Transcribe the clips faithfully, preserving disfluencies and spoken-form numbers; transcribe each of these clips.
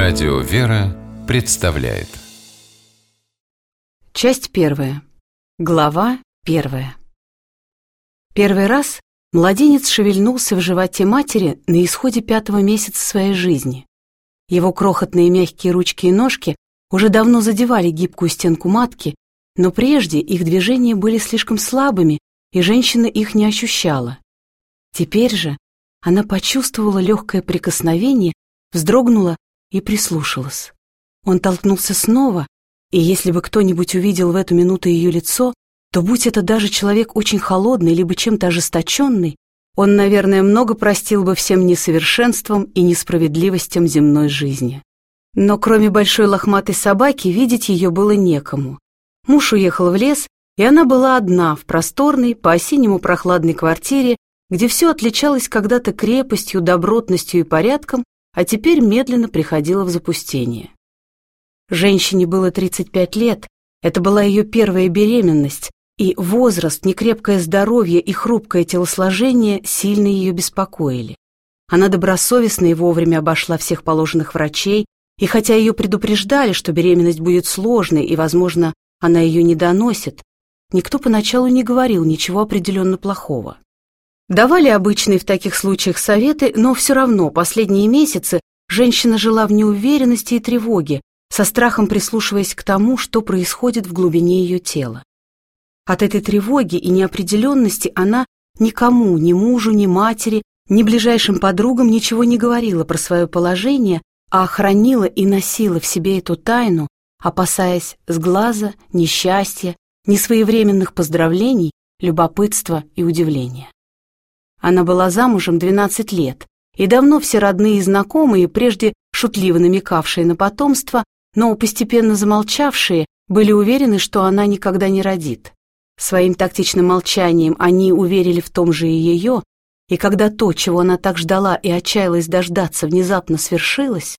Радио «Вера» представляет. Часть первая. Глава первая. Первый раз младенец шевельнулся в животе матери на исходе пятого месяца своей жизни. Его крохотные мягкие ручки и ножки уже давно задевали гибкую стенку матки, но прежде их движения были слишком слабыми, и женщина их не ощущала. Теперь же она почувствовала легкое прикосновение, вздрогнула и прислушалась. Он толкнулся снова, и если бы кто-нибудь увидел в эту минуту ее лицо, то, будь это даже человек очень холодный, либо чем-то ожесточенный, он, наверное, много простил бы всем несовершенствам и несправедливостям земной жизни. Но кроме большой лохматой собаки видеть ее было некому. Муж уехал в лес, и она была одна в просторной, по-осеннему прохладной квартире, где все отличалось когда-то крепостью, добротностью и порядком, а теперь медленно приходило в запустение. Женщине было тридцать пять лет, это была ее первая беременность, и возраст, некрепкое здоровье и хрупкое телосложение сильно ее беспокоили. Она добросовестно и вовремя обошла всех положенных врачей, и хотя ее предупреждали, что беременность будет сложной и, возможно, она ее не доносит, никто поначалу не говорил ничего определенно плохого. Давали обычные в таких случаях советы, но все равно последние месяцы женщина жила в неуверенности и тревоге, со страхом прислушиваясь к тому, что происходит в глубине ее тела. От этой тревоги и неопределенности она никому, ни мужу, ни матери, ни ближайшим подругам ничего не говорила про свое положение, а хранила и носила в себе эту тайну, опасаясь сглаза, несчастья, несвоевременных поздравлений, любопытства и удивления. Она была замужем двенадцать лет, и давно все родные и знакомые, прежде шутливо намекавшие на потомство, но постепенно замолчавшие, были уверены, что она никогда не родит. Своим тактичным молчанием они уверили в том же и ее, и когда то, чего она так ждала и отчаялась дождаться, внезапно свершилось,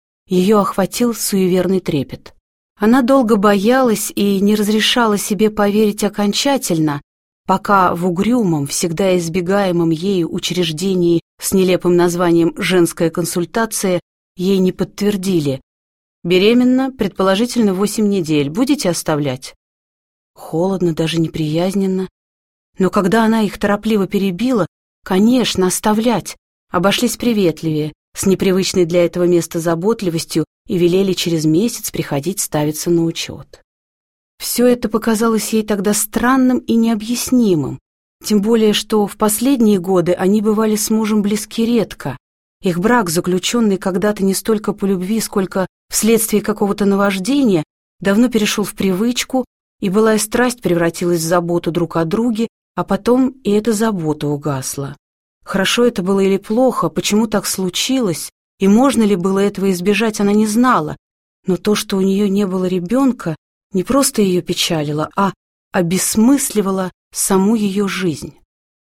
ее охватил суеверный трепет. Она долго боялась и не разрешала себе поверить окончательно, пока в угрюмом, всегда избегаемом ею учреждении с нелепым названием «женская консультация» ей не подтвердили: «Беременна, предположительно, восемь недель. Будете оставлять?» Холодно, даже неприязненно. Но когда она их торопливо перебила, конечно, оставлять, обошлись приветливее, с непривычной для этого места заботливостью и велели через месяц приходить ставиться на учет. Все это показалось ей тогда странным и необъяснимым, тем более, что в последние годы они бывали с мужем близки редко. Их брак, заключенный когда-то не столько по любви, сколько вследствие какого-то наваждения, давно перешел в привычку, и былая страсть превратилась в заботу друг о друге, а потом и эта забота угасла. Хорошо это было или плохо, почему так случилось, и можно ли было этого избежать, она не знала, но то, что у нее не было ребенка, не просто ее печалило, а обесмысливало саму ее жизнь.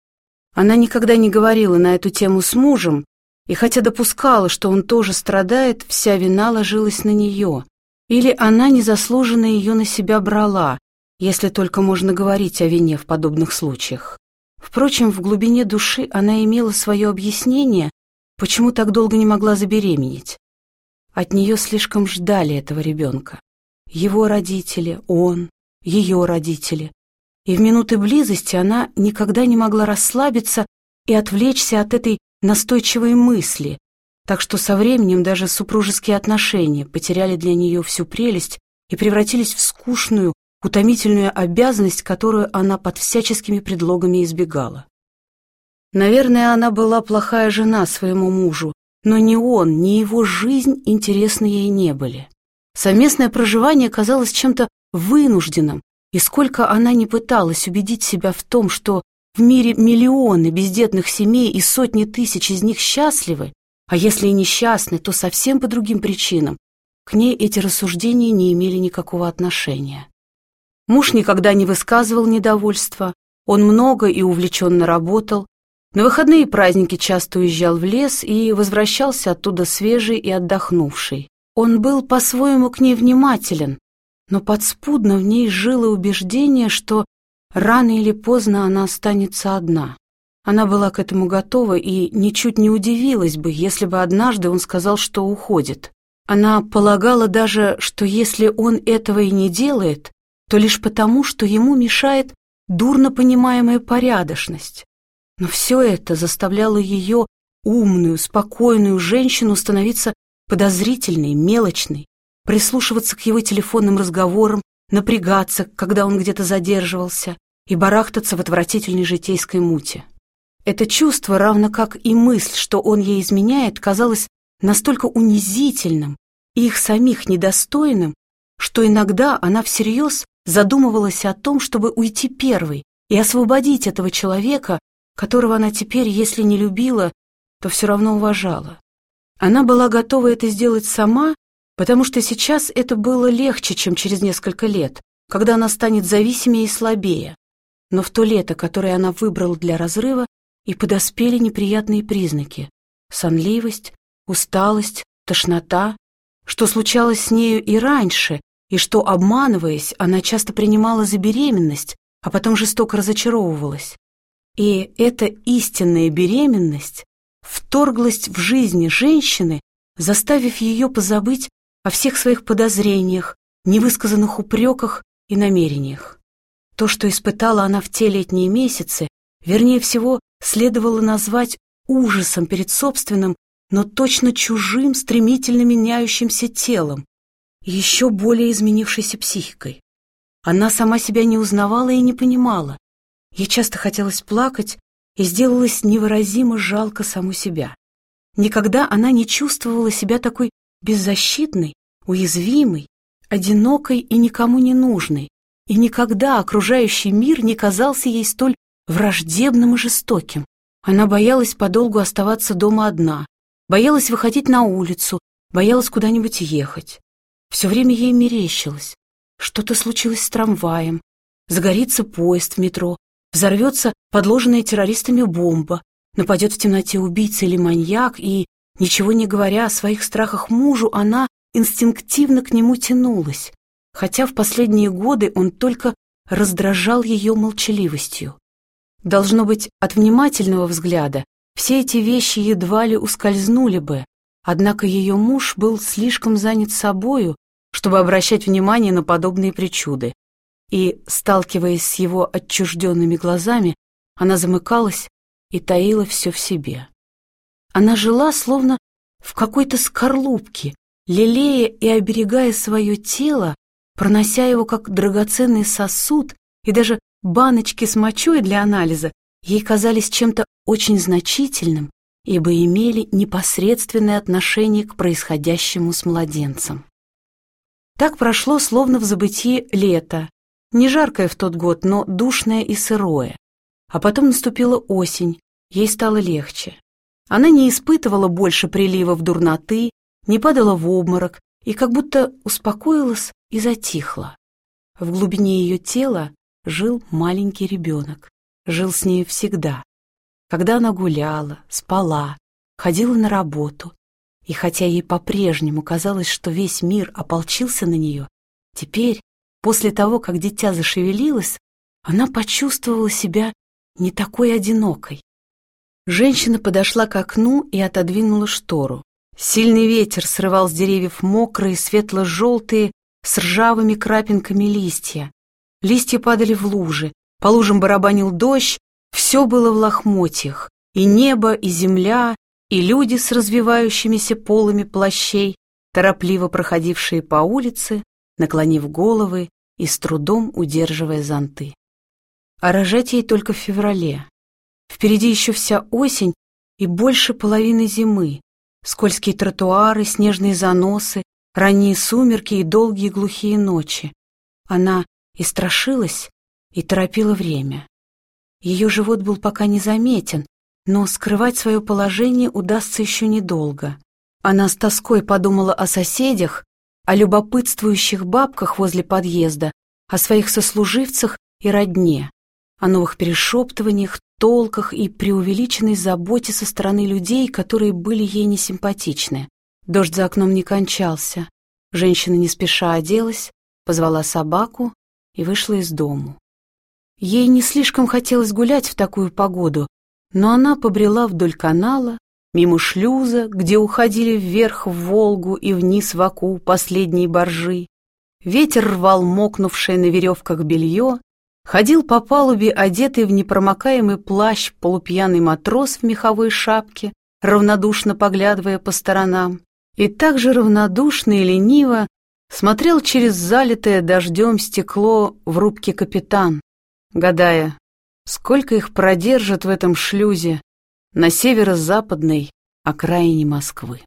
Она никогда не говорила на эту тему с мужем, и хотя допускала, что он тоже страдает, вся вина ложилась на нее, или она незаслуженно ее на себя брала, если только можно говорить о вине в подобных случаях. Впрочем, в глубине души она имела свое объяснение, почему так долго не могла забеременеть. От нее слишком ждали этого ребенка. Его родители, он, ее родители. И в минуты близости она никогда не могла расслабиться и отвлечься от этой настойчивой мысли, так что со временем даже супружеские отношения потеряли для нее всю прелесть и превратились в скучную, утомительную обязанность, которую она под всяческими предлогами избегала. Наверное, она была плохая жена своему мужу, но ни он, ни его жизнь интересны ей не были. Совместное проживание казалось чем-то вынужденным, и сколько она не пыталась убедить себя в том, что в мире миллионы бездетных семей и сотни тысяч из них счастливы, а если и несчастны, то совсем по другим причинам, к ней эти рассуждения не имели никакого отношения. Муж никогда не высказывал недовольства, он много и увлеченно работал, на выходные и праздники часто уезжал в лес и возвращался оттуда свежий и отдохнувший. Он был по-своему к ней внимателен, но подспудно в ней жило убеждение, что рано или поздно она останется одна. Она была к этому готова и ничуть не удивилась бы, если бы однажды он сказал, что уходит. Она полагала даже, что если он этого и не делает, то лишь потому, что ему мешает дурно понимаемая порядочность. Но все это заставляло ее, умную, спокойную женщину, становиться подозрительной, мелочной, прислушиваться к его телефонным разговорам, напрягаться, когда он где-то задерживался, и барахтаться в отвратительной житейской муте. Это чувство, равно как и мысль, что он ей изменяет, казалось настолько унизительным и их самих недостойным, что иногда она всерьез задумывалась о том, чтобы уйти первой и освободить этого человека, которого она теперь, если не любила, то все равно уважала. Она была готова это сделать сама, потому что сейчас это было легче, чем через несколько лет, когда она станет зависимее и слабее. Но в то лето, которое она выбрала для разрыва, и подоспели неприятные признаки — сонливость, усталость, тошнота, что случалось с нею и раньше, и что, обманываясь, она часто принимала за беременность, а потом жестоко разочаровывалась. И эта истинная беременность вторглась в жизнь женщины, заставив ее позабыть о всех своих подозрениях, невысказанных упреках и намерениях. То, что испытала она в те летние месяцы, вернее всего, следовало назвать ужасом перед собственным, но точно чужим, стремительно меняющимся телом, и еще более изменившейся психикой. Она сама себя не узнавала и не понимала. Ей часто хотелось плакать, и сделалось невыразимо жалко саму себя. Никогда она не чувствовала себя такой беззащитной, уязвимой, одинокой и никому не нужной, и никогда окружающий мир не казался ей столь враждебным и жестоким. Она боялась подолгу оставаться дома одна, боялась выходить на улицу, боялась куда-нибудь ехать. Все время ей мерещилось. Что-то случилось с трамваем, загорится поезд в метро, взорвется подложенная террористами бомба, нападет в темноте убийца или маньяк, и, ничего не говоря о своих страхах мужу, она инстинктивно к нему тянулась, хотя в последние годы он только раздражал ее молчаливостью. Должно быть, от внимательного взгляда все эти вещи едва ли ускользнули бы, однако ее муж был слишком занят собою, чтобы обращать внимание на подобные причуды, и, сталкиваясь с его отчужденными глазами, она замыкалась и таила все в себе. Она жила словно в какой-то скорлупке, лелея и оберегая свое тело, пронося его как драгоценный сосуд, и даже баночки с мочой для анализа ей казались чем-то очень значительным, ибо имели непосредственное отношение к происходящему с младенцем. Так прошло словно в забытии лето, не жаркое в тот год, но душное и сырое. А потом наступила осень, ей стало легче. Она не испытывала больше приливов дурноты, не падала в обморок и как будто успокоилась и затихла. В глубине ее тела жил маленький ребенок, жил с нею всегда. Когда она гуляла, спала, ходила на работу, и хотя ей по-прежнему казалось, что весь мир ополчился на нее, теперь, после того, как дитя зашевелилось, она почувствовала себя не такой одинокой. Женщина подошла к окну и отодвинула штору. Сильный ветер срывал с деревьев мокрые, светло-желтые, с ржавыми крапинками листья. Листья падали в лужи, по лужам барабанил дождь, все было в лохмотьях, и небо, и земля, и люди с развивающимися полами плащей, торопливо проходившие по улице, наклонив головы и с трудом удерживая зонты. А рожать ей только в феврале. Впереди еще вся осень и больше половины зимы, скользкие тротуары, снежные заносы, ранние сумерки и долгие глухие ночи. Она и страшилась, и торопила время. Ее живот был пока незаметен, но скрывать свое положение удастся еще недолго. Она с тоской подумала о соседях, о любопытствующих бабках возле подъезда, о своих сослуживцах и родне, о новых перешептываниях, толках и преувеличенной заботе со стороны людей, которые были ей несимпатичны. Дождь за окном не кончался. Женщина не спеша оделась, позвала собаку и вышла из дому. Ей не слишком хотелось гулять в такую погоду, но она побрела вдоль канала, мимо шлюза, где уходили вверх в Волгу и вниз в Оку последние баржи. Ветер рвал мокнувшее на веревках белье, ходил по палубе, одетый в непромокаемый плащ, полупьяный матрос в меховой шапке, равнодушно поглядывая по сторонам, и так же равнодушно и лениво смотрел через залитое дождем стекло в рубке капитан, гадая, сколько их продержат в этом шлюзе на северо-западной окраине Москвы.